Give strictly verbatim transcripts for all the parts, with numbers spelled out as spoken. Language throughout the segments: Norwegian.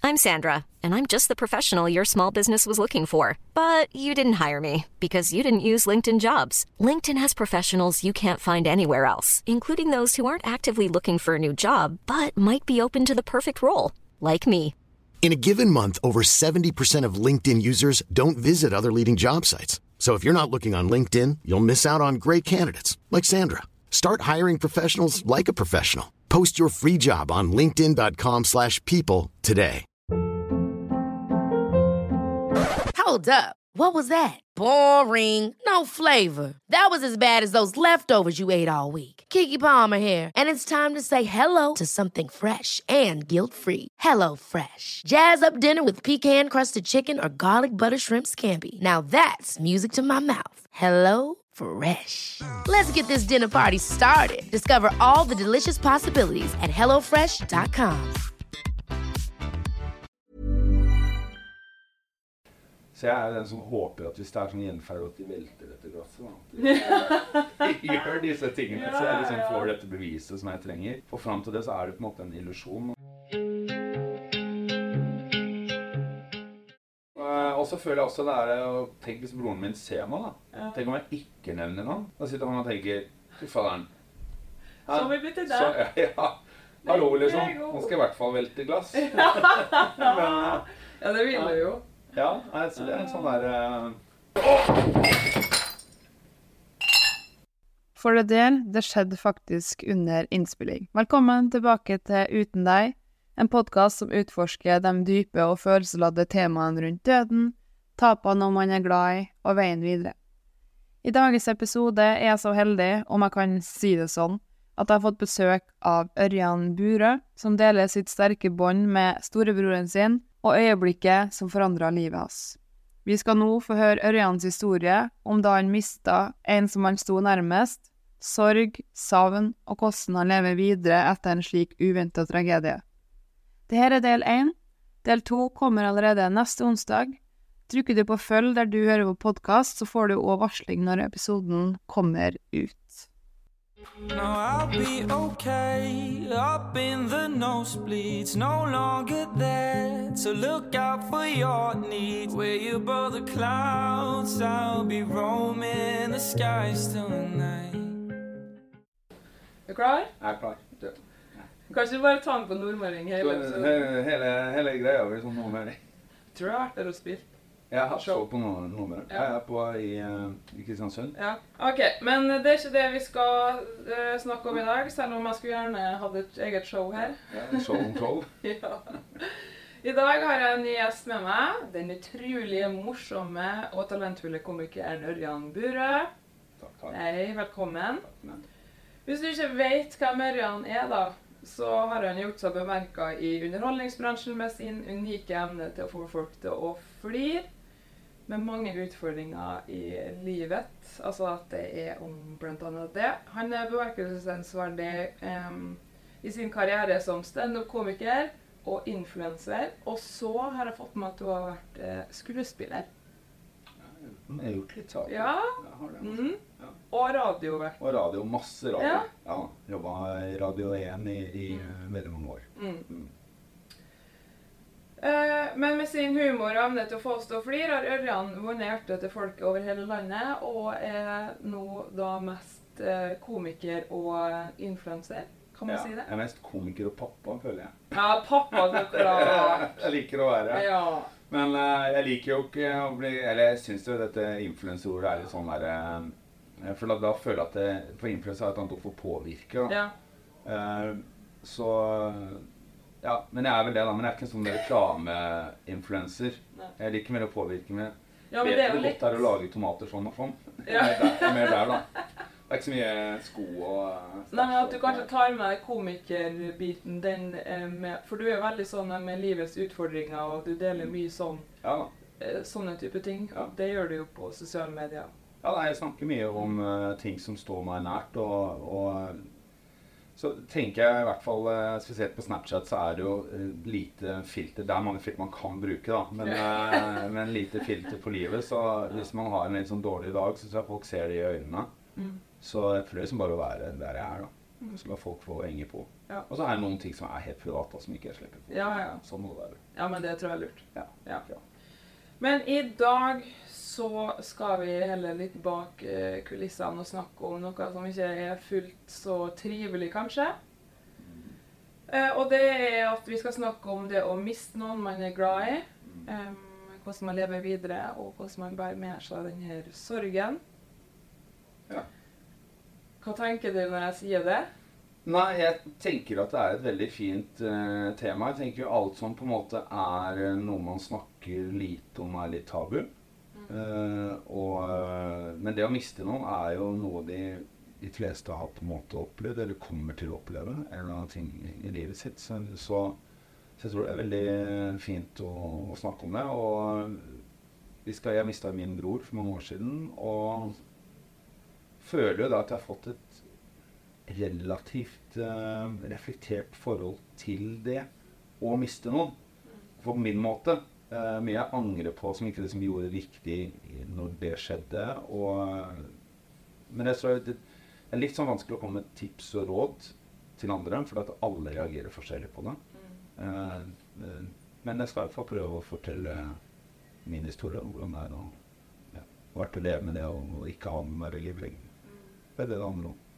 I'm Sandra, and I'm just the professional your small business was looking for. But you didn't hire me because you didn't use LinkedIn Jobs. LinkedIn has professionals you can't find anywhere else, including those who aren't actively looking for a new job, but might be open to the perfect role, like me. In a given month, over seventy percent of LinkedIn users don't visit other leading job sites. So if you're not looking on LinkedIn, you'll miss out on great candidates, like Sandra. Start hiring professionals like a professional. Post your free job on linkedin.com slash people today. Hold up. What was that? Boring. No flavor. That was as bad as those leftovers you ate all week. Keke Palmer here, and it's time to say hello to something fresh and guilt-free. Hello Fresh. Jazz up dinner with pecan-crusted chicken or garlic butter shrimp scampi. Now that's music to my mouth. Hello Fresh. Let's get this dinner party started. Discover all the delicious possibilities at hello fresh dot com. Så jeg er den som håper at hvis det er sånn gjenferd at de velter dette glasset, da. De gjør disse tingene, så jeg liksom får dette beviset som jeg trenger. Og frem til det så er det på en måte en illusjon. Og så føler jeg også det er å tenke hvis broren min ser meg, da. Tenk om jeg ikke nevner noen. Da sitter han og tenker, fy faderen. Så vi bytter det. Så, ja, ja. Hallo, liksom. Nå skal jeg i hvert fall velte glass. Men, ja, det vil du jo. Ja, altså det er en sånn der... Uh... For det del, det skjedde faktisk under innspilling. Velkommen tilbake til Uten deg, en podcast som utforsker de dype og følelsesladde temaene rundt døden, tapene når man er glad i, og veien videre. I dagens episode er jeg så heldig, om jeg kan si det sånn, at jeg har fått besøk av Ørjan Burøe, som deler sitt sterke bånd med storebroren sin, og øyeblikket som forandret livet hans. Vi skal nå få høre Ørjans historie om da han mistet en som han sto nærmest, sorg, savn og hvordan han lever videre etter en slik uventet tragedie. Dette er del én. Del to kommer allerede neste onsdag. Trykker du på følg der du hører på podcast, så får du også varsling når episoden kommer ut. No, I'll be okay, up in the nosebleeds, no longer there, to look out for your needs, where you above the clouds, I'll be roaming the skies tonight. Er du klar? Jeg er klar. Ja. Kanskje du bare tar den på nordmøring hele episoden? Hele, hele greia blir sånn nordmøring. Tror du jeg har vært der og spilt? Jeg har så på noen nummer. Ja. Jeg er på i, i Kristiansund. Ja, ok. Men det er ikke det vi skal uh, snakke om i dag, selv om jeg skulle gjerne hatt et eget show her. Ja, show om show. Ja. I dag har jeg en ny gjest med meg, den utrolige, morsomme og talentfulle komikeren Ørjan Burøe. Takk, takk. Hei, velkommen. Takk, Hvis du ikke vet hvem Ørjan er da, så har han gjort seg bemerket i underholdningsbransjen med sin unike evne til å få folk til å flire, med mange utfordringer i livet, altså at det er om blant annet det. Han er bemerkelsesverdig um, i sin karriere som stand-up-komiker og influencer, og så har jeg fått med at du har vært uh, skuespiller. Jeg har gjort litt saker. Ja, jeg har det. Mm. Ja. Og radio. Og radio, masse radio. Ja. Ja, jobbet i Radio én i, i mm. veldig mange år. Mm. Mm. Uh, men med sin humor og evne til å få oss til å flire har Ørjan vunnet hjertet til folk over hele landet, og er nå da mest uh, komiker og influencer, kan man ja, si det? Jeg er mest komiker og pappa, føler jeg. Ja, pappa, det er klart. Jeg liker å være. Ja. Men uh, jeg liker jo ikke å bli, eller jeg synes jo dette influencerordet er litt sånn der, uh, for da, da føler jeg at det, for influencer er et annet ord for påvirke, da. Ja. Uh, så... Ja, men jeg er vel det da, men jeg er ikke en sånn reklameinfluencer. Jeg liker mer å påvirke med. Ja, men vet det er jo hvor litt... godt det er å lage tomater sånn og sånn. Ja. Jeg er mer, mer der da. Det er ikke så mye sko og... Nei, men at du kanskje tar med deg komikerbiten, den med... For du er jo veldig sånn med livets utfordringer, og du deler mye sånn... Ja. Sånne type ting. Ja. Det gjør du jo på sosiale medier. Ja, nei, jeg snakker mye om uh, ting som står meg nært, og... og så tenker jeg i hvert fall, spesielt på Snapchat, så er det jo lite filter. Det er mange filter man kan bruke da, men, uh, men lite filter på livet. Så hvis man har en litt sånn dårlig dag, så tror jeg folk ser det i øynene. Mm. Så jeg prøver liksom bare å være der jeg er da. Så la folk få henge på. Ja. Og så er det noen ting som er helt private, som ikke jeg slipper på. Ja, ja. Sånn må det være. Ja, men det tror jeg er lurt. Ja. Ja. Ja. Men i dag så skal vi heller litt bak eh, kulissene og snakke om noe som ikke er fullt så trivelig, kanskje. Eh, og det er at vi skal snakke om det å miste noen man er glad i. Um, hvordan man lever videre, og hvordan man bærer med seg denne sorgen. Ja. Hva tenker du når jeg sier det? Nei, jeg tenker at det er et veldig fint uh, tema. Jeg tenker jo alt som på en måte er uh, noe man snakker lite om, er litt tabu. Mm. Uh, og, uh, men det å miste noen er jo noe de, de fleste har på en måte opplevd, eller kommer til å oppleve, eller noen ting i livet sitt. Så, så, så jeg tror det er veldig fint å, å snakke om det. Og vi skal, jeg mistet min bror for mange år siden, og føler jo da at jeg har fått et relativt uh, reflektert forhold til det å miste noen. På min måte. Uh, mye jeg angrer på som ikke liksom gjorde riktig når det skjedde. Og, men jeg tror det, det er litt sånn vanskelig å komme med tips og råd til andre, for at alle reagerer forskjellig på det. Uh, uh, men jeg skal i hvert fall prøve å fortelle min historie om hvordan det er å ja, vært å leve med det og, og ikke ha med meg i livet lenger. Det er det det handler om.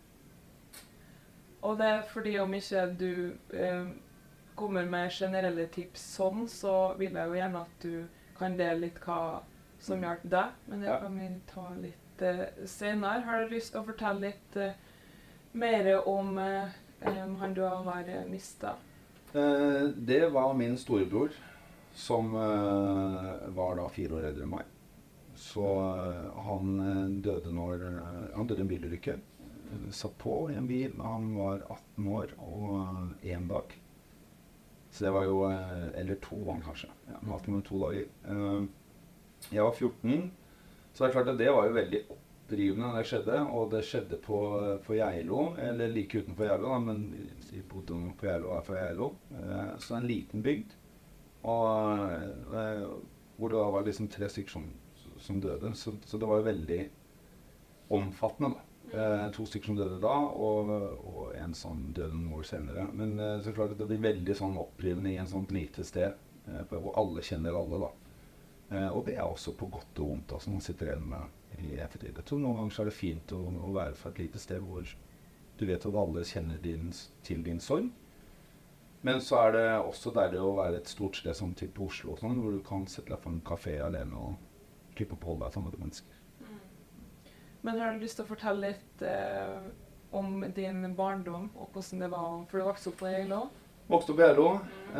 Og det er fordi om ikke du eh, kommer med generelle tips sånn, så vil jeg jo gjerne at du kan dele litt hva som hjalp deg. Men det Ja. kan vi ta litt eh, senere. Har du lyst til å fortelle litt eh, mer om eh, eh, han du har eh, mistet? Uh, det var min storebror, som uh, var da fire år eldre enn meg. Så uh, han uh, døde når uh, han døde i en bilulykke. Uh, satt på i en bil. Han var atten år og én uh, dag. Så det var jo uh, eller to var han kanskje. Ja, han var med to dager. Uh, jeg var fjorten, så det er klart at det var jo veldig opprivende når det skjedde, og det skjedde på, på Geilo, eller like utenfor Geilo, da, men jeg bodde på Geilo og er fra Geilo. Uh, så en liten bygd, og uh, hvor det var liksom tre stykker som som døde, så, så det var jo veldig omfattende da. Eh, to stykker som døde da, og, og en som døde noen år senere. Men eh, så klart at det blir veldig sånn opprivende i en sånn lite sted, eh, hvor alle kjenner alle da. Eh, og det er også på godt og vondt da, som man sitter igjen med i ettertid. Jeg tror noen ganger så er det fint å, å være fra et lite sted hvor du vet at alle kjenner din, til din sorg. Men så er det også deilig å være et stort sted som type Oslo og sånn, hvor du kan sette deg for en kafé alene og klippe på deg sammen med mennesker. Mm. Men har du lyst til å fortelle litt eh, om din barndom og hvordan det var, for du vokste opp på Geilo? Vokste opp på Geilo.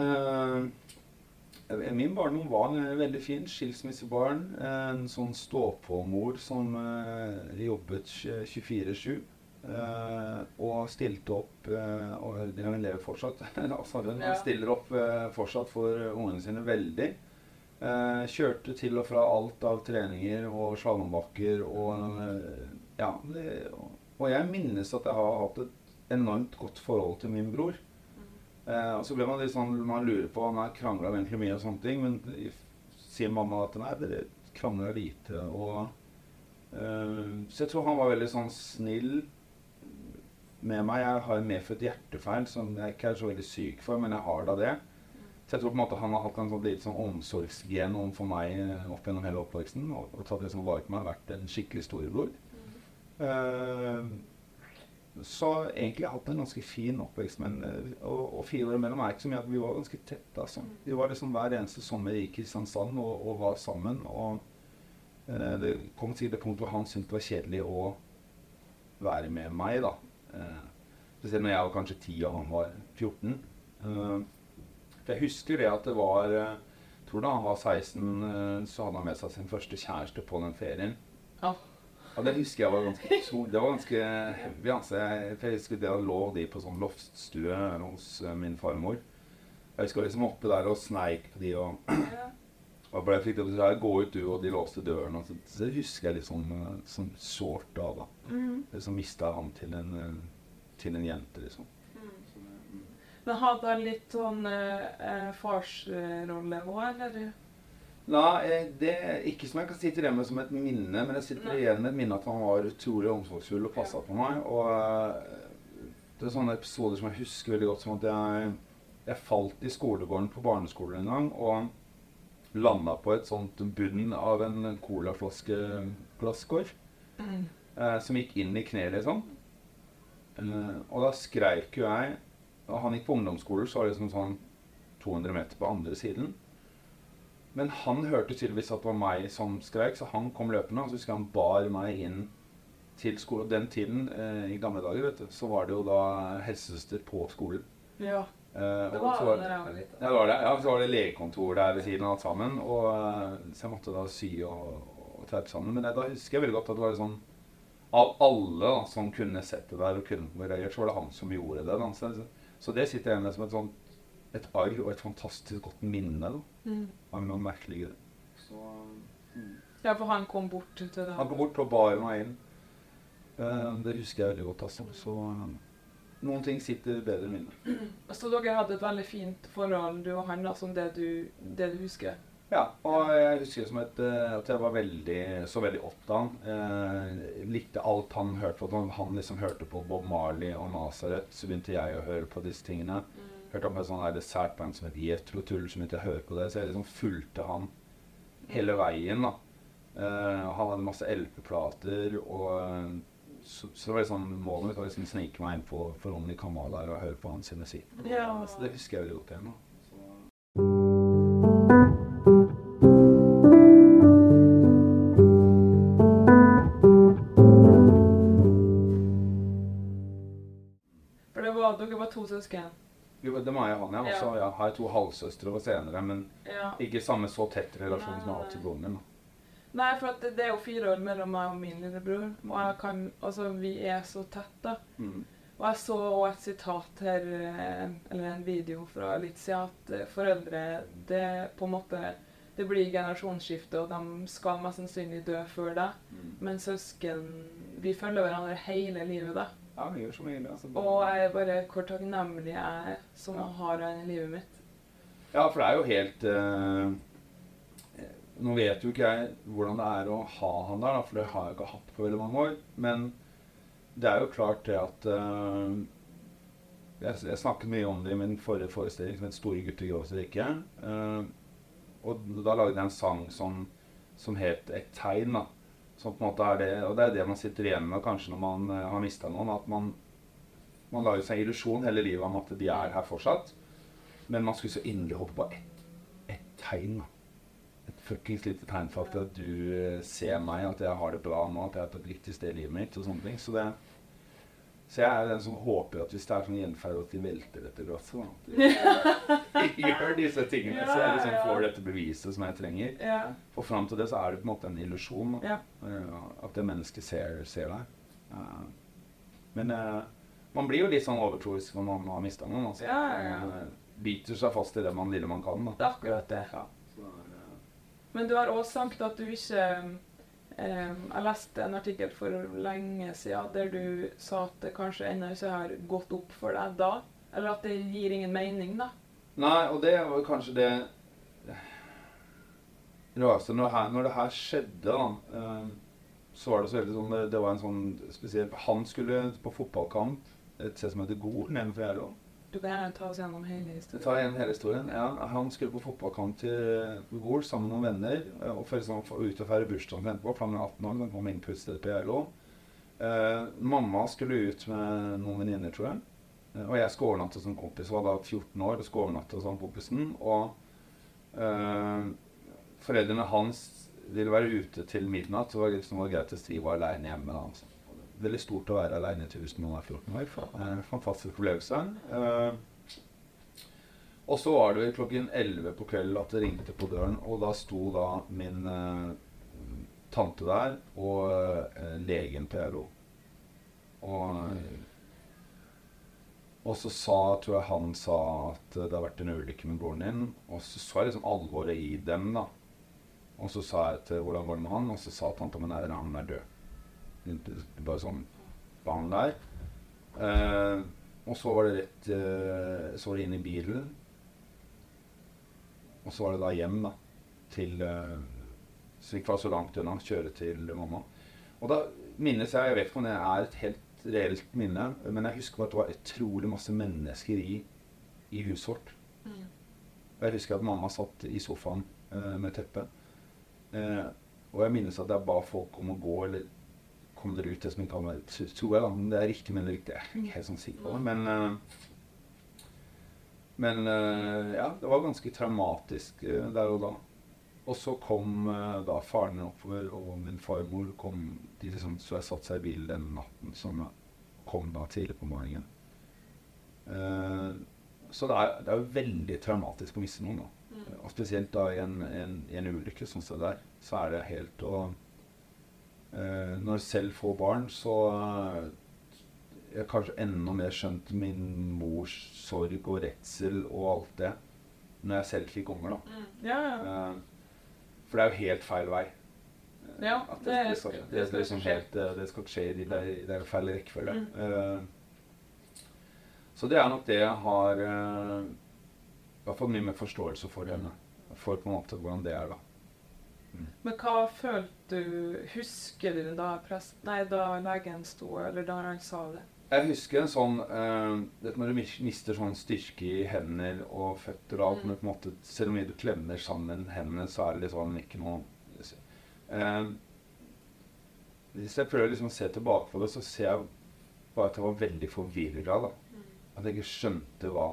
Eh, min barndom var en veldig fin skilsmissebarn. En sånn stå-på-mor som eh, jobbet tjuefire sju. Eh, og stilte opp, eh, og den lever fortsatt. altså, den Ja. stiller opp eh, fortsatt for ungene sine veldig. Uh, kjørte til og fra alt av treninger og slalombakker og uh, ja, det, og, og jeg minnes at jeg har hatt et enormt godt forhold til min bror. Uh, og så ble man litt sånn, man lurer på, han har kranglet egentlig mye og sånne ting, men sier mamma at nei, dere krangler lite, og uh, så jeg tror han var veldig sånn snill med meg. Jeg har en medfødt hjertefeil som jeg ikke er så veldig syk for, men jeg har da det. Så jeg tror på en måte han har hatt en sånn litt sånn omsorgsgen for meg opp gjennom hele oppveksten, og, og tatt det som var ikke meg, vært en skikkelig storebror. Mm. Uh, så egentlig har jeg hatt en ganske fin oppvekst, men, og, og fire år mellom er ikke så mye at vi var ganske tett. Altså. Vi var liksom hver eneste sommer i Kristiansand og, og var sammen, og uh, det kom til det punkt hvor han syntes det var kjedelig å være med meg da. Uh, spesielt når jeg var kanskje ti og han var fjorten. Uh, Jeg husker det at det var, jeg tror da han var seksten, så hadde han med seg sin første kjæreste på den ferien. Ja. Ja, det husker jeg var ganske, det var ganske heavy, altså. Jeg, for jeg husker det lå de på sånn loftstue hos min farmor. Jeg husker liksom oppe der og sneik på de, og, og ble fikk det til å gå ut du, og de låste døren. Og så, så det husker jeg liksom sånn sårt da, da. Mm. Så mistet han til en, til en jente, liksom. Men hadde han litt sånn eh, farsrolle også, eller? Nei, det er ikke som jeg kan sitte igjen med som et minne, men jeg sitter igjen med et minne at han var utrolig omsorgsfull og passet på meg. Og det er sånne episoder som jeg husker veldig godt, som at jeg, jeg falt i skolegården på barneskolen en gang, og landet på et sånt bunn av en colaflaske glasskår, mm. eh, som gikk inn i kneet, liksom. Eh, og da skreik jo jeg, og han gikk på ungdomsskolen, så var det liksom sånn to hundre meter på andre siden. Men han hørte tydeligvis at det var meg som skreik, så han kom løpende, og så husker han bar meg inn til skolen. Den tiden, eh, i gamle dager, vet du, så var det jo da helsesøster på skolen. Ja, eh, det var det når jeg var litt. Ja, det var det. Ja, så var det legekontor der ved siden av alt sammen, og så jeg måtte da sy og, og teipe sammen. Men jeg, da husker jeg veldig godt at det var sånn, av alle da, som kunne sett det der og kunne reagert, så var det han som gjorde det. Da. Så, så det sitter jeg med som et sånt, et arr og et fantastisk godt minne, da. Mm. Av noe merkelig det. Så, mm. Ja, for han kom bort til det. Han kom bort og bar meg inn. Uh, det husker jeg veldig godt, altså. Så uh, noen ting sitter bedre i minnet. Så dere hadde et veldig fint forhold, du og han, da, som det du, det du husker? Ja, og jeg husker som et, uh, at jeg var veldig, så veldig opptatt av han. Uh, likte alt han hørte på. Når han liksom hørte på Bob Marley og Nazareth, så begynte jeg å høre på disse tingene. Mm. Hørte om et sånn dessertband som het Jethro Tull, så begynte jeg å høre på det. Så jeg liksom fulgte han hele veien, da. Uh, han hadde masse L P-plater, og Så, så det var liksom målet mitt å liksom snike meg inn på forhånden i Kamal der og høre på hans musikk. Ja. Så det husker jeg veldig godt igjen. For det var, dere var to søsken? Jo, det var jeg han, ja. Og så ja, har jeg to halvsøstre og senere, men ja. Ikke samme så tett relasjon som jeg har hatt til broren min. Nei, for at det, det er jo fire år mellom meg og min lillebror, og jeg kan, altså vi er så tett da. Mm. Og jeg så også et sitat her, eller en video fra litt siden, at foreldre, det på en måte, det blir generasjonsskifte, og de skal mest sannsynlig dø før det. Mm. Men søsken, vi følger hverandre hele livet da. Ja, vi gjør så mye. Altså. Og jeg er bare hvor takknemlig jeg er som ja. Har han i livet mitt. Ja, for det er jo helt... Uh Nå vet jo ikke jeg hvordan det er å ha han der, da, for det har jeg ikke hatt på veldig mange år. Men det er jo klart det at uh, jeg, jeg snakket mye om det i min forrige forestilling som het Store gutter gråter ikke. Uh, og da lagde jeg en sang som, som het Et tegn, da. Som på en måte er det, og det er det man sitter igjen med kanskje når man uh, har mistet noen, at man, man lager seg en illusjon hele livet om at de er her fortsatt. Men man skulle så inderlig håpe på et, et tegn, da. Et fuckings lite tegn for at du ser meg, at jeg har det bra nå, at jeg er på et riktig sted i livet mitt og sånne ting. Så, det, så jeg er den som håper at hvis det er sånn gjenferd at de velter dette glasset, da. De gjør disse tingene, så jeg liksom får dette beviset som jeg trenger. Ja. For frem til det så er det på en måte en illusjon, ja. At det mennesket ser, ser deg. Men man blir jo litt sånn overtroisk når man har mistet noen, altså. Ja, ja, ja. Man biter seg fast i det man lille man kan, da. Det er akkurat det. Ja. Men du har også sagt at du ikke eh, jeg leste en artikkel for lenge siden der du sa at det kanskje ennå ikke har gått opp for deg da, eller at det gir ingen mening da. Nei, og det var kanskje det rareste når, når det her skjedde da, eh, så var det så veldig sånn, det, det var en sånn spesiell, han skulle på fotballkamp, et sted som heter Gol, nedenfor Gjerlo. Du kan gjerne ta oss gjennom hele historien. Ta igjen hele historien, ja. Han skulle på fotballkamp til Gol sammen med noen venner, og for liksom ut og fære bursdagen til etterpå, for han var atten år, han kom inn på utstedet på Gjerlo. Eh, mamma skulle ut med noen venninner, tror jeg. Eh, og jeg skulle overnatte som kompis, var da fjorten år, og skulle overnatte som kompisen. Og eh, foreldrene hans ville være ute til midnatt, så var det liksom greit hvis de var alene hjemme da, altså. Veldig stort å være alene til huset når man er fjorten år. Det er en fantastisk opplevelse. Uh, og så var det klokken elleve på kvelden at det ringte på døren, og da sto da min uh, tante der og uh, legen på Gjerlo. Og, uh, og så sa, tror jeg han sa at det har vært en ulykke med broren din, og så så jeg liksom alvoret i dem da. Og så sa jeg til hvordan går det med han, og så sa tante min at han er død. Bare sånn barn der. Eh, og så var det rett, eh, så var det inn i bilen. Og så var det da hjem da, til, eh, så ikke var så langt unna, kjøre til mamma. Og da minnes jeg, jeg vet ikke om det er et helt et reelt minne, men jeg husker at det var utrolig masse mennesker i, i huset vårt. Mm. Og jeg husker at mamma satt i sofaen uh, med teppet. Uh, og jeg minnes at jeg ba folk om å gå, eller kom dere ut det som ikke kan være, tror jeg da, men det er riktig, men det er riktig, jeg er ikke helt sånn sikker på det. Men, uh, men uh, ja, det var ganske traumatisk uh, der og da. Og så kom uh, da faren oppover, og min farmor kom, de liksom, så jeg satt seg i bilen den natten, som kom da tidlig på morgenen. Uh, så det er, det er jo veldig traumatisk å miste noen da. Mm. Og spesielt da i en, en, en ulykke, sånn som det der, så er det helt å... Uh, når jeg selv får barn, så uh, jeg har kanskje enda mer skjønt min mors sorg og redsel og alt det, når jeg selv fikk unger da. Mm. Ja, ja. Uh, For det er jo helt feil vei. Ja, det, det, det, skal, det, det, liksom helt, det skal skje i det, det er feil rekkefølge. Mm. Uh, så det er nok det jeg har uh, i hvert fall mye mer forståelse for henne. For på en måte hvordan det er da. Mm. Men hva følte du, husker du da, prest, nei, da legen sto, eller da han sa det? Jeg husker en sånn, uh, det når du mister sånn styrke i hender og føtter og alt, mm. men på en måte, selv om du klemmer sammen hendene, så er det litt sånn ikke noe... Uh, hvis jeg prøver liksom å se tilbake på det, så ser jeg bare at jeg var veldig forvirret da. Mm. At jeg ikke skjønte hva...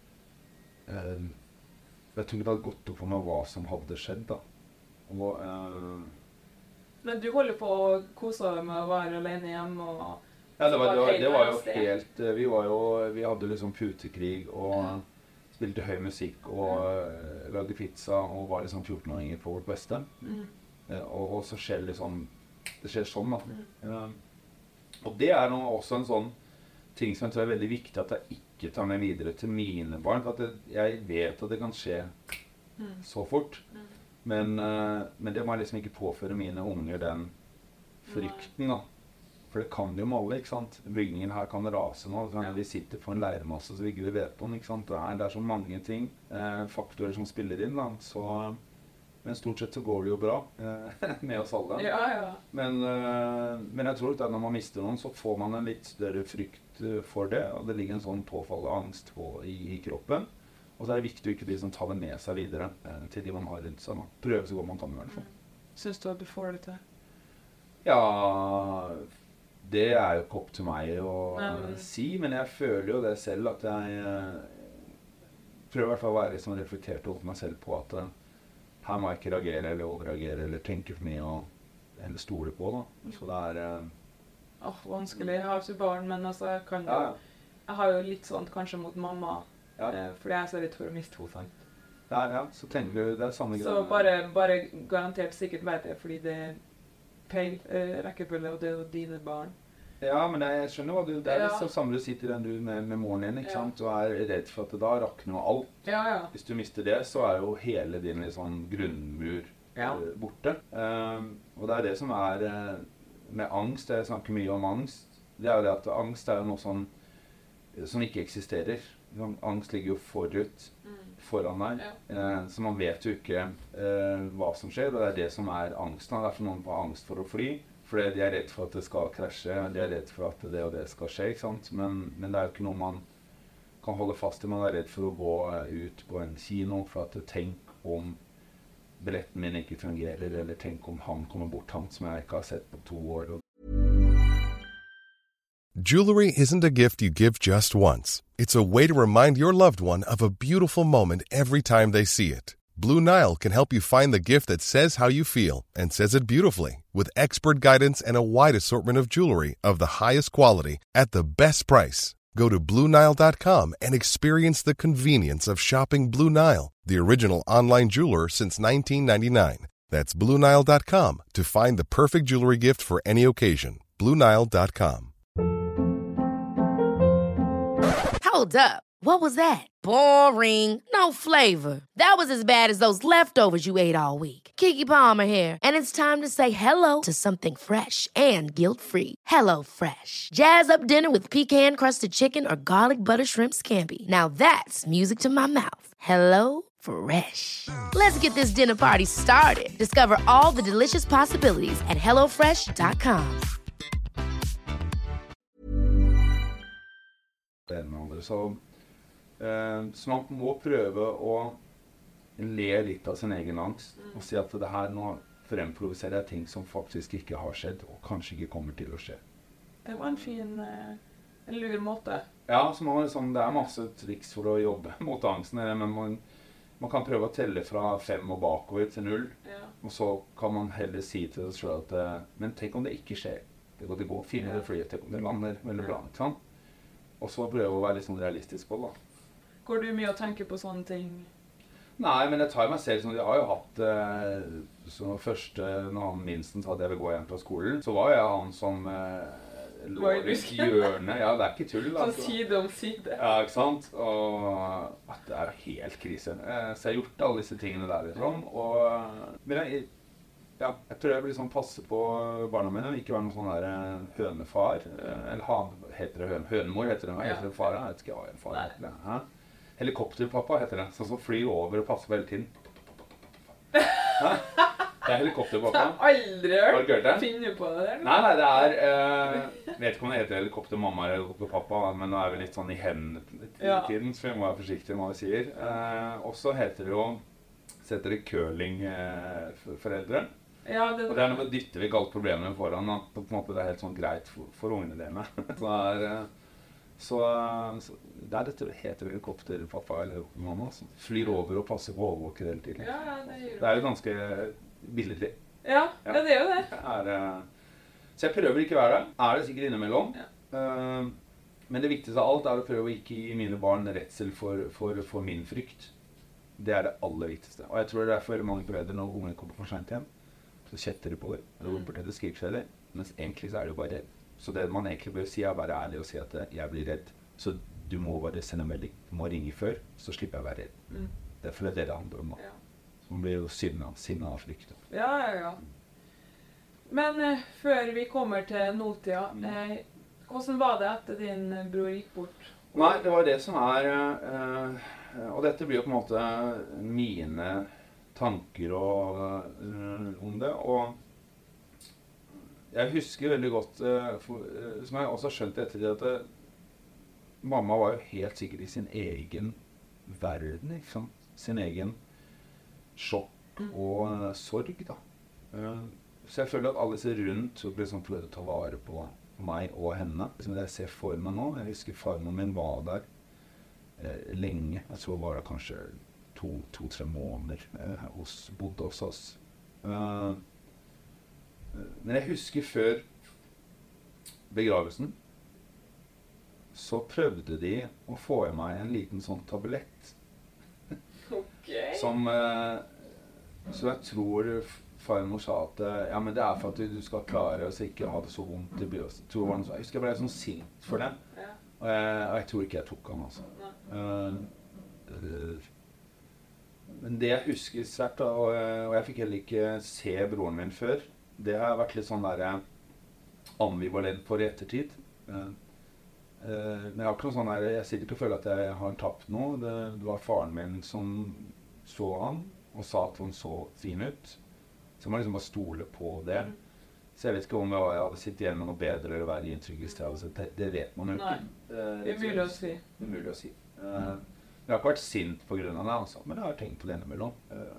Uh, jeg tror ikke det hadde gått opp for meg hva som hadde skjedd da. Og, uh, men du holder på å kose deg med å være alene hjemme og... Ja, det var, det var, det var jo helt, vi var jo, vi hadde liksom putekrig og ja. Spilte høy musikk og uh, lagde pizza og var liksom fjorten-åringer på vårt beste. Mm. Uh, og, og så skjer det liksom, det skjer sånn da. Mm. Uh, og det er nå også en sånn ting som jeg tror er veldig viktig at jeg ikke tar med videre til mine barn. For at det, jeg vet at det kan skje mm. så fort. Mm. Men, uh, men det må jeg liksom ikke påføre mine unger den frykten da. For det kan det jo med alle, ikke sant? Bygningen her kan rase nå, så vi sitter på en leirmasse så vi ikke vet på den, ikke sant? Det er, det er så mange ting, eh, faktorer som spiller inn da, så, men stort sett så går det jo bra eh, med oss alle. Ja, ja. Men, eh, men jeg tror at når man mister noen, så får man en litt større frykt for det, og det ligger en sånn påfallende angst på, i, i kroppen. Og så er det viktig å ikke bli sånn, ta det med seg videre eh, til de man har rundt seg. Man. Prøve så godt man kan i hvert fall. Syns du at du får det til? Ja... Det er jo ikke opp til meg å mm. si, men jeg føler jo det selv at jeg uh, prøver i hvert fall å være liksom reflektert over meg selv på at uh, her må jeg ikke reagere eller overreagere eller tenke for mye og eller stole på da. Så det er... Åh, uh, oh, vanskelig. Jeg har ikke barn, men altså jeg kan jo... Ja. Jeg har jo litt sånt kanskje mot mamma, ja. uh, fordi jeg er så litt for å miste henne, sant? Ja, ja, så tenker du, det er samme greie. Så bare, bare garantert sikkert vet jeg, fordi det feil uh, rekkefølge, og det er jo dine barn. Ja, men jeg skjønner hva du... Det er litt ja. Samme du sitter den du med, med moren din, ikke ja. Sant? Og er redd for at det da rakner jo alt. Ja, ja. Hvis du mister det, så er jo hele din liksom, grunnmur ja. uh, borte. Um, og det er det som er uh, med angst, jeg snakker mye om angst, det er jo det at angst er jo noe sånn, som ikke eksisterer. Angst ligger jo forut, mm. foran deg, ja. uh, så man vet jo ikke uh, hva som skjer, og det er det som er angsten. Derfor noen får angst for å fly. For de er redd for at det skal krasje, de er redd for at det og det skal skje, ikke sant? Men, men det er jo ikke noe man kan holde fast i. Man er redd for å gå ut på en kino, for at tenk om billetten min ikke fungerer, eller tenk om han kommer bort, han som jeg ikke har sett på to år. Jewelry isn't a gift you give just once. It's a way to remind your loved one of a beautiful moment every time they see it. Blue Nile can help you find the gift that says how you feel and says it beautifully with expert guidance and a wide assortment of jewelry of the highest quality at the best price. Go to Blue Nile dot com and experience the convenience of shopping Blue Nile, the original online jeweler since nineteen ninety-nine. That's Blue Nile dot com to find the perfect jewelry gift for any occasion. Blue Nile dot com. Hold up. What was that? Boring. No flavor. That was as bad as those leftovers you ate all week. Keke Palmer here, and it's time to say hello to something fresh and guilt-free. Hello Fresh. Jazz up dinner with pecan-crusted chicken or garlic butter shrimp scampi. Now that's music to my mouth. Hello Fresh. Let's get this dinner party started. Discover all the delicious possibilities at hello fresh dot com. det ene med andre. Så, uh, så man må prøve å le litt av sin egen angst mm. og si at det her nå fremprovoserer jeg ting som faktisk ikke har skjedd, og kanskje ikke kommer til å skje. Det var en fin, uh, en lur måte. Ja, så man, liksom, det er masse triks for å jobbe mot angsten, men man, man kan prøve å telle fra fem og bakover til null, ja. Og så kan man heller si til seg selv at uh, men tenk om det ikke skjer. Det går til å gå fint eller fly, tenk om det lander veldig bra, ikke sant? Og så prøve å være litt sånn realistisk på det, da. Går du mye og tenker på sånne ting? Nei, men jeg tar meg selv sånn, jeg har jo hatt, eh, så først når han minsten sa at jeg vil gå hjem fra skolen, så var jeg han som eh, lå i hjørnet, ja, det er ikke tull. Sånn altså. Side om side. Ja, ikke sant? Og at det er helt krise. Eh, så jeg har gjort alle disse tingene der, liksom, og, men jeg, ja, jeg tror jeg vil liksom passe på barna mine, ikke være noen sånn der eh, hønefar, eh, eller han, heter det høn, hønemor, heter det, hva heter det far, jeg vet ikke hva en far heter det, hæ? Helikopterpappa heter det, sånn som flyr over og passer på hele tiden. Hæ? Det er helikopterpappa. Jeg har aldri hørt. Har du hørt det? Finner du på det der? Nei, nei, det er, eh, vet ikke om det heter helikoptermamma eller helikopterpappa, men nå er vi litt sånn i hendene til Ja. tiden, så vi må være forsiktige med hva vi sier. Eh, og så heter det jo, så heter det curling-foreldre. Ja, det, og det er når vi dytter vi galt problemene foran, at på en måte det er helt sånn greit for, for ungene dine. Så det er... Eh, Så, så der dette heter helikopterpappa eller mamma, som flyr over og passer på å overvåke hele tiden. Ja, ja, det, det er jo ganske billedlig. Ja, ja, det er jo det. Er, så jeg prøver ikke å være der. Er det sikkert innimellom. Ja. Uh, men det viktigste av alt er å prøve å ikke gi mine barn redsel for, for, for min frykt. Det er det aller viktigste. Og jeg tror det er derfor mange foreldre når ungene kommer for sent hjem, så kjetter de på det. Eller går bort til skrikskjeller. Mens egentlig så er det jo bare redd. Så det man egentlig bør si er bare ærlig og si at jeg blir redd. Så du må bare sende melding. Du må ringe før, så slipper jeg å være redd. Mm. Det er for det det handler om. Ja. Så man blir jo sinna, sinna av frykt. Ja, ja, ja. Men eh, før vi kommer til nåtida, eh, hvordan var det etter din bror gikk bort? Nei, det var det som er, eh, og dette blir jo på en måte mine tanker og, uh, om det, og jeg husker veldig godt, uh, for, uh, som jeg også har skjønt etter det, at uh, mamma var jo helt sikkert i sin egen verden, ikke sant? Sin egen sjokk og uh, sorg, da. Uh, så jeg føler at alle ser rundt og blir sånn prøvd å ta vare på meg og henne. Som jeg ser for meg nå, jeg husker farmor min var der uh, lenge. Jeg tror var det kanskje to, to, tre måneder uh, hos, bodde hos oss. Uh, Men jeg husker før begravelsen, så prøvde de å få i meg en liten sånn tablett. Okay. Som, eh, så jeg tror farmor sa at ja, men det er for at du skal klare å ikke ha det så vondt i begynnelsen. Jeg, tror jeg husker jeg ble sånn sint for det. Ja. Og, jeg, og jeg tror ikke jeg tok han, altså. Uh, uh, men det jeg husker svært, og, og jeg fikk heller ikke se broren min før, det har vært litt sånn der ambivalent for i ettertid. Uh, uh, men jeg har ikke noe sånn der, jeg sitter ikke og føler at jeg har tapt noe. Det, det var faren min som så han, og sa at hun så fin ut. Så man liksom bare stole på det. Så jeg vet ikke om jeg, jeg hadde sittet igjen med noe bedre eller være i en trygg sted. Altså, det, det vet man jo ikke. Nei, det er mulig å si. Det er mulig å si. Uh, jeg har ikke vært sint på grunn av det, altså, men jeg har tenkt på det innimellom.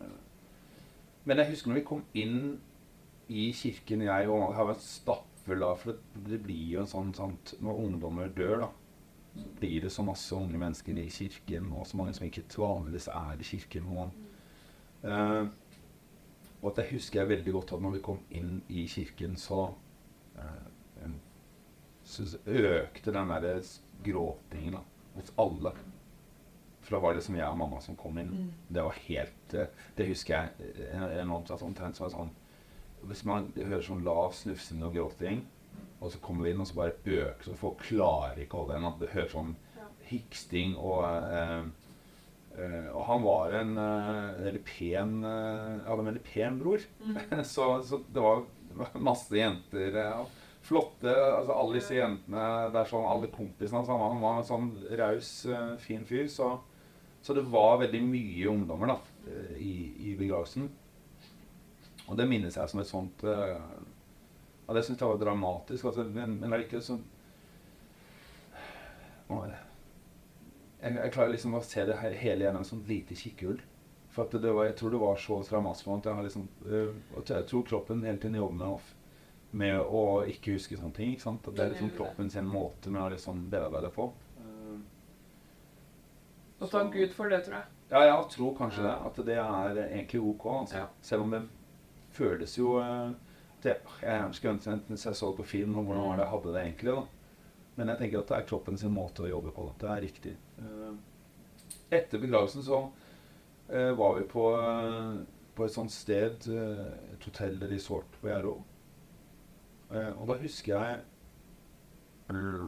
Uh, men jeg husker når vi kom inn i kirken, jeg og jeg har vært stappfull av, for det, det blir jo en sånn, sånt, når ungdommer dør da, så blir det så masse unge mennesker i kirken, og så mange som ikke vanligvis er i kirken. Og, uh, og at jeg husker jeg veldig godt at når vi kom inn i kirken, så, uh, så økte den der gråtingen da, hos alle. For da var det som jeg og mamma som kom inn. Mm. Det var helt, det husker jeg enormt, at omtrent så var det sånn, hvis man hører sånn lav snufsing og gråting, og så kommer vi inn og så bare øker, så folk klarer ikke å holde den. Det hører sånn hiksting, og, eh, eh, og han var en eh, veldig pen, eh, hadde en veldig pen bror. Mm. så, så det var masse jenter, ja, flotte, altså alle disse jentene, det er sånn alle kompisene, så han var en sånn raus, eh, fin fyr, så, så det var veldig mye ungdommer da, i, i begravelsen. Og det minnes jeg som et sånt, uh, ja, det synes jeg var dramatisk, altså, men, men det er ikke sånn, jeg, jeg klarer liksom å se det her, hele gjennom som lite kikkehull. For at det var, jeg tror det var så dramatisk at jeg har liksom, uh, at jeg tror kroppen hele tiden jobber med, med å ikke huske sånne ting, ikke sant? At det er liksom kroppen sin måte med å liksom bearbeide på. Uh, og takk Gud for det, tror jeg. Ja, jeg tror kanskje det, at det er egentlig ok, altså. Ja. Selv om det føles jo, uh, det, jeg skulle ønske at jeg så på film om hvordan var det jeg hadde det egentlig da. Men jeg tenker at det er kroppen sin måte å jobbe på. Det er riktig. Etter begravelsen så uh, var vi på, uh, på et sånt sted, uh, et hotell resort på Gjæro. Uh, og da husker jeg uh,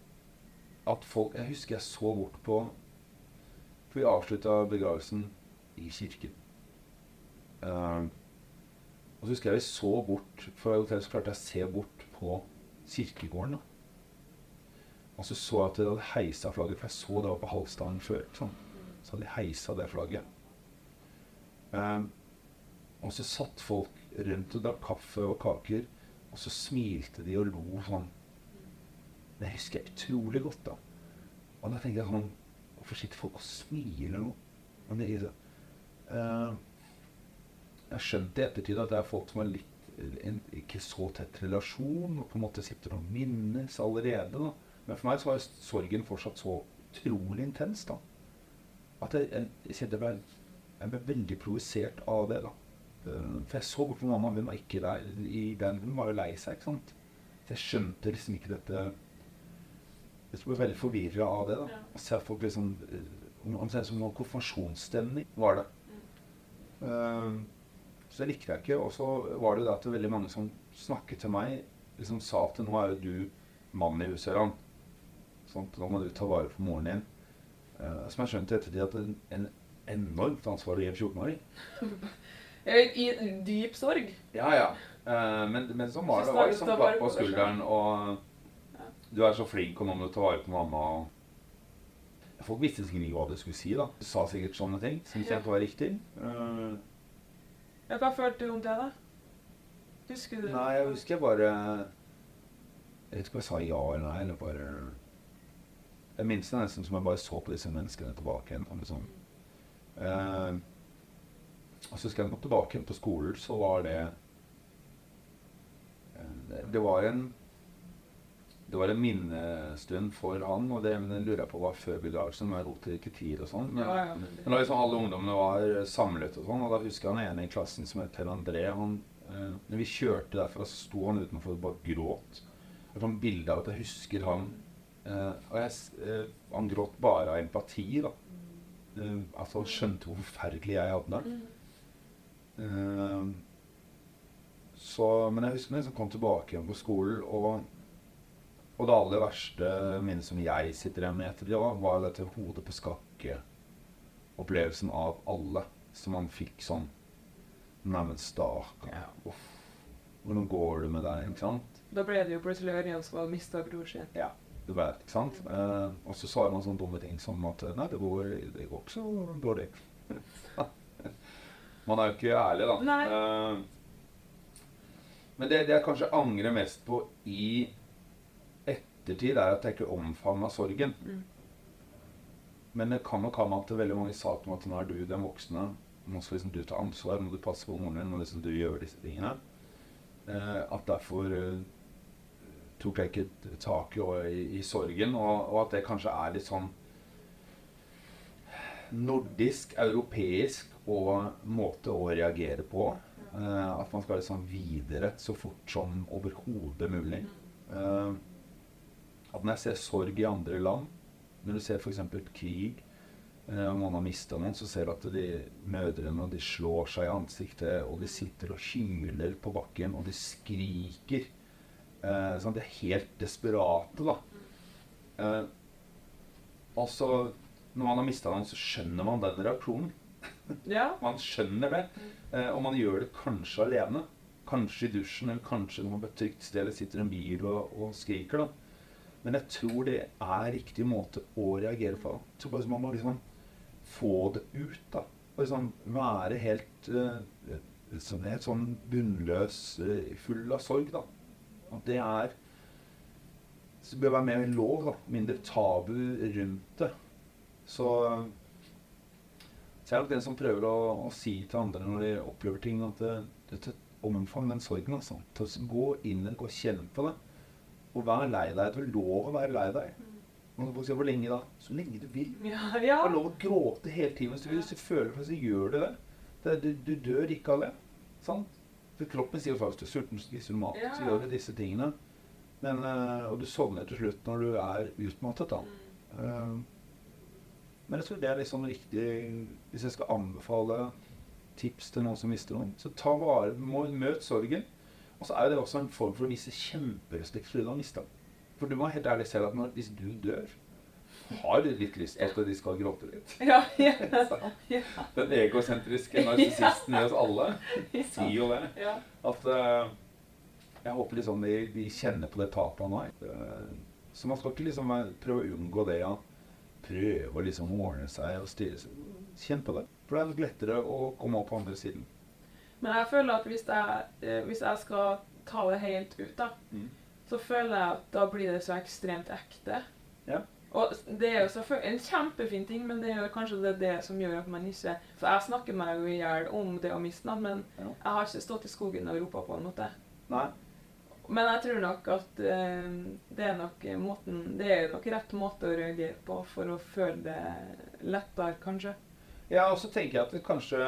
at folk, jeg husker jeg så bort på, for vi avsluttet begravelsen i kirken. Uh, og så husker jeg vi så bort, fra hotellet så klarte jeg å se bort på kirkegården da. Og så så jeg at de hadde heisa flagget, for jeg så det var på halvstaden før, sånn. Så hadde de heisa det flagget. Um, og så satt folk rundt og drakk kaffe og kaker, og så smilte de og lo sånn. Det husker jeg utrolig godt da. Og da tenkte jeg sånn, hvorfor sitter folk og smiler nå? Og det er så, uh, jeg skjønte i ettertid at det er folk som har litt, en ikke så tett relasjon, og på en måte sitter og minnes allerede da. Men for meg så var sorgen fortsatt så utrolig intens da. At jeg, jeg, jeg kjente jeg, jeg ble veldig provosert av det da. For jeg så bort på mamma, hun var ikke der i den, hun var jo lei seg, ikke sant? Så jeg skjønte liksom ikke dette, jeg ble veldig forvirret av det da. Og så folk liksom, om det som noen konfirmasjonsstemning var det. Mm. Så det likte jeg ikke, og så var det da at det veldig mange som snakket til meg, liksom sa at nå er jo du mann i huset, Ørjan. Sånn, nå må du ta vare på moren din. Uh, som jeg skjønte ettertid at en, en enormt ansvar å gi en fjortenåring. I dyp sorg. Ja, ja. Uh, men, men så var det var liksom klapp på skulderen, og du er så flink, og nå må du ta vare på mamma. Og folk visste sikkert ikke hva det skulle si da. Du sa sikkert sånne ting, som jeg var riktig. Uh, ja, hva følte du om det da? Husker du? Nei, jeg husker bare, jeg vet ikke hva jeg sa ja eller nei, eller bare... Jeg minns det nesten som jeg bare så på disse menneskene tilbake igjen. Liksom. Eh, og så skal jeg gå tilbake igjen på skolen, så var det... Eh, det var en... Det var en minnestund for han, og det lurer jeg på var før begravelsen, men jeg lot ikke tid og sånn. Men, ja, ja, men, men da liksom alle ungdommene var samlet og sånn, og da husker jeg han ene i klassen som heter André. Han, eh, når vi kjørte derfra, så sto han utenfor og bare gråt. Jeg får en bilde av at jeg husker han... Uh, og jeg, uh, han gråt bare av empati da. Uh, altså han skjønte hvor forferdelig jeg hadde det. Uh, så, men jeg husker når jeg kom tilbake igjen på skolen, og, og det aller verste minnet som jeg sitter igjen med etter det var dette hodet på skakke opplevelsen av alle som man fikk sånn nærmest stak. Ja. Hvordan går det med deg, ikke sant? Da ble det jo plutselig Ørjan som hadde mistet bror sin. Ja. Det var, ikke sant? Uh, og så sa man sånne dumme ting som at nei, det går, det går ikke så dårlig. Man er jo ikke ærlig da. Nei. Uh, men det, det jeg kanskje angrer mest på i ettertid er at jeg ikke omfavnet sorgen. Mm. Men det kan nok ha med at det veldig mange sa til meg at nå er du den voksne, nå skal liksom du ta ansvar, må du passe på moren din, må liksom du gjøre disse tingene. Uh, at derfor... Uh, tok jeg ikke tak i, i, i sorgen, og, og at det kanskje er litt sånn nordisk, europeisk og måte å reagere på. Uh, at man skal liksom videre så fort som overhodet mulig. Uh, at når jeg ser sorg i andre land, når du ser for eksempel krig, uh, og man har mistet noen, så ser du at de mødrene, de slår seg i ansiktet, og de sitter og hymler på bakken, og de skriker. Uh, sånn, det er helt desperate da. Uh, og så når man har mistet noen, så skjønner man den reaksjonen. Ja. Man skjønner det, uh, og man gjør det kanskje alene. Kanskje i dusjen, eller kanskje når man på et trygt sted eller sitter i en bil og, og skriker da. Men jeg tror det er riktig måte å reagere på. Jeg tror bare man må liksom få det ut da. Og liksom være helt uh, sånn, helt sånn bunnløs, uh, full av sorg da. At det er, så bør være mer lov da, mindre tabu rundt det. Så, så jeg er nok den som prøver å, å si til andre når de opplever ting, at det, det omfang den sorgen, altså. Til å gå inn og gå og kjenne på det. Og være lei deg. Det er lov å være lei deg. Og folk sier, hvor lenge da? Så lenge du vil. Ja, ja. Det er lov å gråte hele tiden hvis du vil. Hvis du føler for det, så gjør du det. det du, du dør ikke av det. Sant? For kroppen sier jo faktisk, hvis du er sulten, så spiser du mat, ja. Så gjør du disse tingene. Men, uh, og du sovner til slutt når du er utmattet da. Mm. Uh, men jeg tror det er liksom riktig, hvis jeg skal anbefale tips til noen som mister noen, så ta vare, må møte sorgen. Og så er det også en form for å vise kjemperespekt for det du har mistet. For du må helt ærlig se at når, hvis du dør, har du litt lyst til at de skal gråte litt. Ja, ja. ja. Den egosentriske narsissisten i oss alle sier jo det. Ja. At uh, jeg håper liksom vi, vi kjenner på det tapet han har. Uh, så man skal ikke liksom prøve å unngå det, ja. Prøve å liksom ordne seg og styre seg. Kjenn på det. For det er nok lettere å komme opp på andre siden. Men jeg føler at hvis jeg, eh, hvis jeg skal ta det helt ut da, mm. så føler jeg at da blir det så ekstremt ekte. Ja. Og det er jo selvfølgelig en kjempefin ting, men det er jo kanskje det, det som gjør at man ikke... For jeg snakker meg jo i hjel om det å miste noe, men ja. Jeg har ikke stått i skogen og ropa på en måte. Nei. Men jeg tror nok at uh, det er nok måten, det er nok rett måte å reagere på for å føle det lettere, kanskje. Ja, og så tenker jeg at det kanskje...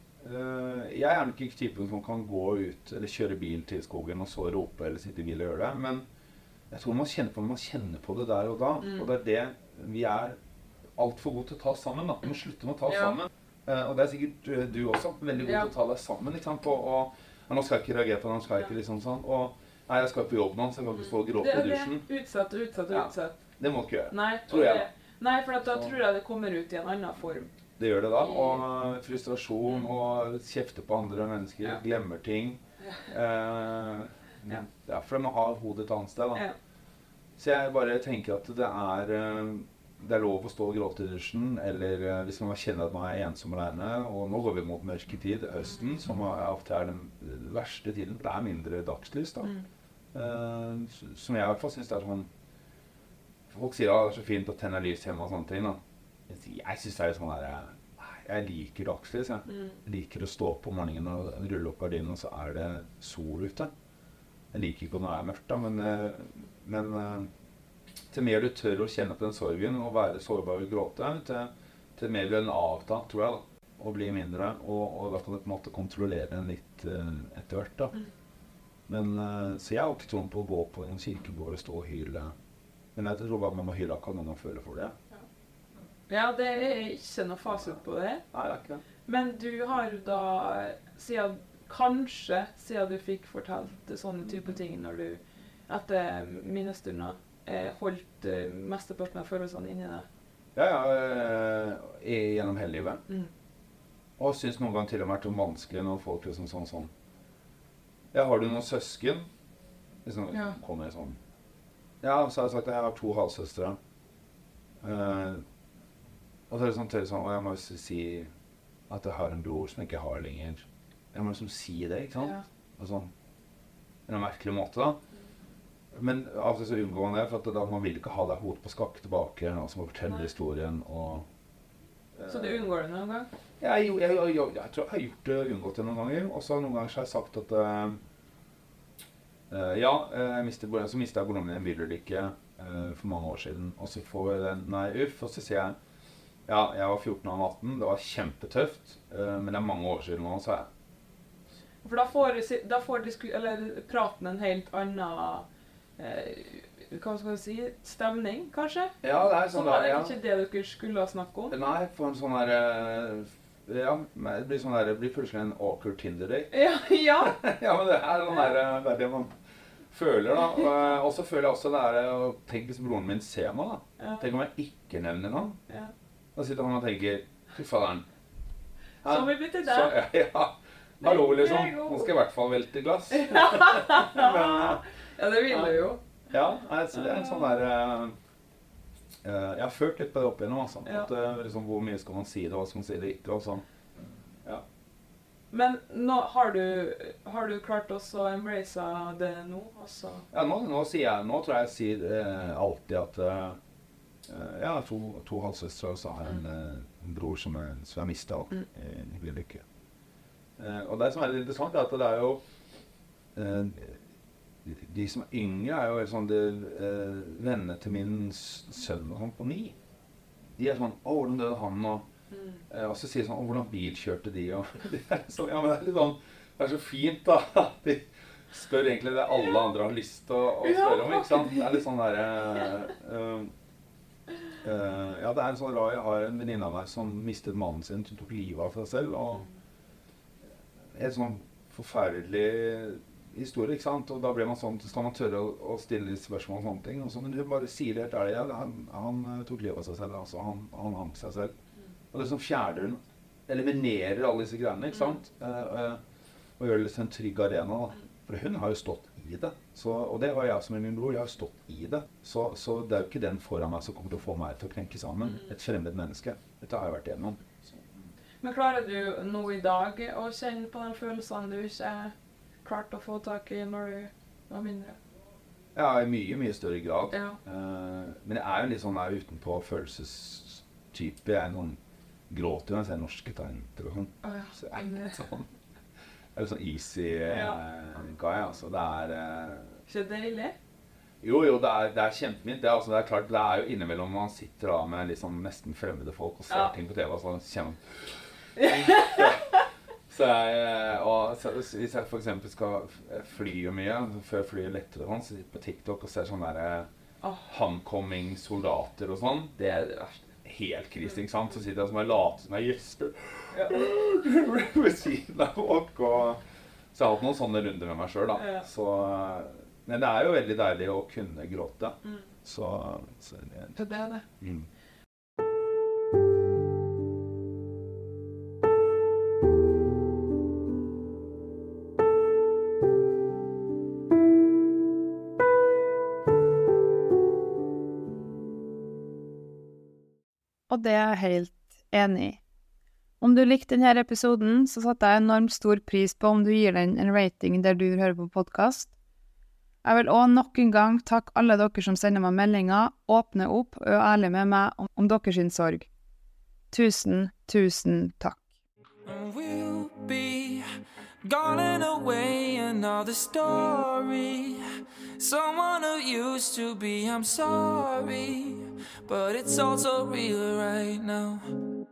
Uh, jeg er nok ikke typen som kan gå ut eller kjøre bil til skogen og så rope eller sitte i bil og gjøre det, men jeg tror man kjenner på, man kjenner på det der og da, mm. og det er det vi er alt for gode til å ta sammen da. Vi må slutte med å ta ja. Sammen. Uh, og det er sikkert uh, du også, veldig god ja. Til å ta deg sammen, liksom, på, og, og nå skal jeg ikke reagere på det, nå skal jeg ikke liksom sånn, og nei, jeg skal på jobb nå, så jeg kan ikke få gråte i dusjen. Det er det, utsatt og utsatt og utsatt. Ja. Det må ikke gjøre, nei, tror jeg. Det, nei, for da så. Tror jeg det kommer ut i en annen form. Det gjør det da, og uh, frustrasjon, mm. og kjefte på andre mennesker, ja. Glemmer ting. Ja. Uh, ja. Ja, for man har hodet et annet sted da. Ja. Så jeg bare tenker at det er, det er lov å stå og gråte i dusjen, eller hvis man kjenner at man er ensom alene, og nå går vi mot mørketid, høsten, som er, ofte er den verste tiden, for det er mindre dagslys da. Mm. Uh, som jeg i hvert fall synes det er sånn, folk sier at det er så fint å tenne lys hjemme og sånne ting da. Jeg synes det er sånn der, jeg liker dagslys, jeg. Mm. Jeg liker å stå opp om morgenen og rulle opp gardinen, og så er det sol ute. Jeg liker ikke når det er mørkt da, men... Men uh, til mer du tør å kjenne på den sorgen og være sårbar og gråte, til, til mer blir den avtatt, tror jeg da, og blir mindre, og, og da kan du på en måte kontrollere den litt uh, etter hvert da. Mm. Men, uh, så jeg har ikke troen på å gå på en kirkegård og stå og hyle. Men jeg tror bare man må hyle akkurat når man føler for det. Ja. Ja, det er ikke noe fasit på det. Nei, det er ikke det. Men du har da, siden, kanskje, siden du fikk fortalt sånne type ting når du etter minnestunder eh, holdt eh, mesteparten av følelsene inni deg? Ja, ja, eh, gjennom hele livet. Mm. Og synes noen ganger til og med vært vanskelig når folk liksom sånn sånn. Ja, har du noen søsken? Liksom, ja. Kommer sånn. Ja, så har jeg sagt at jeg har to halvsøstre. Eh, og så er det sånn til sånn, og jeg må si at jeg har en bror som jeg ikke har lenger. Jeg må liksom si det, ikke sant? Ja. Og sånn, på en merkelig måte da. Men av og til så unngår man det, for at da, man vil ikke ha deg hodet på skakk tilbake, og så må fortelle historien, og... Uh, så du unngår det noen gang? Ja, jeg, jeg, jeg, jeg, jeg tror jeg har gjort det, unngått det noen ganger, og så noen ganger så har jeg sagt at... Uh, uh, ja, jeg mistet, så mistet jeg broren min i en bilulykke uh, for mange år siden, og så får jeg den, nei, uff, og så sier jeg, ja, jeg var fjorten og atten, det var kjempetøft, uh, men det er mange år siden nå, sa jeg. For da får, da får disku, eller, praten en helt annen... Eh, hva skal du si? Stemning, kanskje? Ja, det er sånn så var det ja. Ikke det dere skulle snakke om? Nei, for en sånn der... Ja, det blir sånn der... Det blir plutselig en awkward Tinder-date. Ja, ja. Ja, men det er sånn der... Det er det man føler, da. Og så føler jeg også det der... Tenk hvis broren min ser meg, da. Ja. Tenk om jeg ikke nevner noen. Ja. Da sitter han og tenker... Fy faderen. Så vi bytter der. Så, ja, ja. Hallo, liksom. Nå skal jeg i hvert fall velte glass. Men... Ja, det vil du jo. Ja, altså, det er en sånn der... Uh, uh, jeg har følt litt på det opp igjennom, altså. Ja. At, uh, liksom, hvor mye skal man si det, hva skal man si det ikke, og sånn. Ja. Men nå, har, du, har du klart også å embrace det nå? Også? Ja, nå, nå sier jeg... Nå tror jeg jeg sier uh, alltid at... Uh, Uh, jeg har to, to halvsøstre, og så har jeg en, uh, en bror som er, som er mistet mm. i en ulykke. Uh, og det som er litt interessant er at det er jo uh, de som er yngre er jo sånn de, uh, vennene til min sønn og sånn på ni. De er sånn, å, hvordan døde han? Og, mm. uh, og så sier de sånn, å, hvordan bil kjørte de? Og det er så, ja, men det er litt sånn, det er så fint da, at de spør egentlig det alle andre har lyst til å, å spørre om, ikke sant? Det er litt sånn der, uh, uh, uh, ja, det er en sånn rar, jeg har en venninne av meg som mistet mannen sin, som tok livet av seg selv, og helt sånn forferdelig historie, ikke sant? Og da blir man sånn, så skal man tørre å, å stille litt spørsmål og sånne ting. Og så, men du bare sier det helt ærlig, ja, han, han tok livet av seg selv, altså, han, han hang seg selv. Og det som fjerner, eliminerer alle disse greiene, ikke sant? Uh, uh, og gjør det litt en trygg arena, da. For hun har jo stått i det. Så, og det har jeg som min bror, jeg har stått i det. Så, så det er jo ikke den foran meg som kommer til å få meg til å krenke sammen. Et fremmed menneske. Dette har jeg vært igjennom. Så. Men klarer du nå i dag å kjenne på den følelsen du ikke er klart å få tak i når du var mindre? Ja, i mye, mye større grad. Ja. Uh, men jeg er jo litt sånn der utenpå følelsestype. Jeg er noen gråter når jeg ser norske talenter og sånn. Oh, ja. Så jeg er litt sånn, jeg er litt sånn easy ja. uh, guy, altså. Det er... Uh, ikke deilig? Jo, jo, det er, det er kjempefint. Det, altså, det er klart, det er jo innimellom man sitter da med liksom nesten fremmede folk og ser ja. ting på T V, og så kjenner Så jeg, og så, hvis jeg for eksempel skal fly jo mye, før flyet letter og sånn, så sitter jeg på TikTok og ser sånne der oh. homecoming soldater og sånn. Det er helt krise, ikke sant? Så sitter jeg som jeg later som jeg gjester. Ja. Ved siden av folk, og så jeg har hatt noen sånne runder med meg selv da. Ja. Så, men det er jo veldig deilig å kunne gråte. Mm. Så, så det, det er det. Mm. Og det er jeg helt enig i. Om du likte denne episoden, så satte jeg enormt stor pris på om du gir den en rating der du hører på podcast. Jeg vil også nok en gang takke alle dere som sender meg meldinger, åpner opp og er ærlige med meg om, om deres sorg. Tusen, tusen takk. We'll be gone away, another story. Someone who used to be, I'm sorry, but it's all so real right now.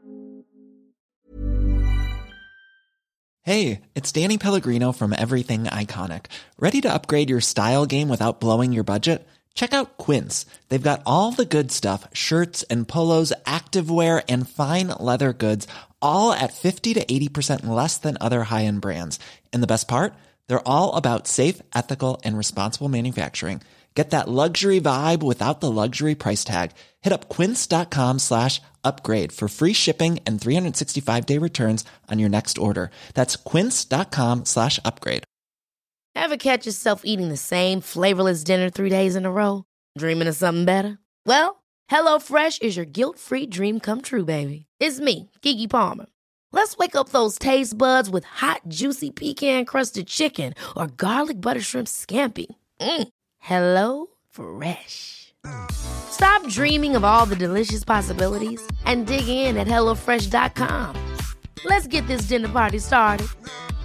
Hey, it's Danny Pellegrino from Everything Iconic. Ready to upgrade your style game without blowing your budget? Check out Quince. They've got all the good stuff, shirts and polos, activewear, and fine leather goods, all at fifty to eighty percent less than other high-end brands. And the best part? They're all about safe, ethical, and responsible manufacturing. Get that luxury vibe without the luxury price tag. Hit up quince.com slash upgrade for free shipping and three sixty-five day returns on your next order. That's quince.com slash upgrade. Ever catch yourself eating the same flavorless dinner three days in a row? Dreaming of something better? Well, HelloFresh is your guilt-free dream come true, baby. It's me, Keke Palmer. Let's wake up those taste buds with hot, juicy pecan-crusted chicken or garlic butter shrimp scampi. Mm. Hello Fresh. Stop dreaming of all the delicious possibilities and dig in at hello fresh dot com. Let's get this dinner party started.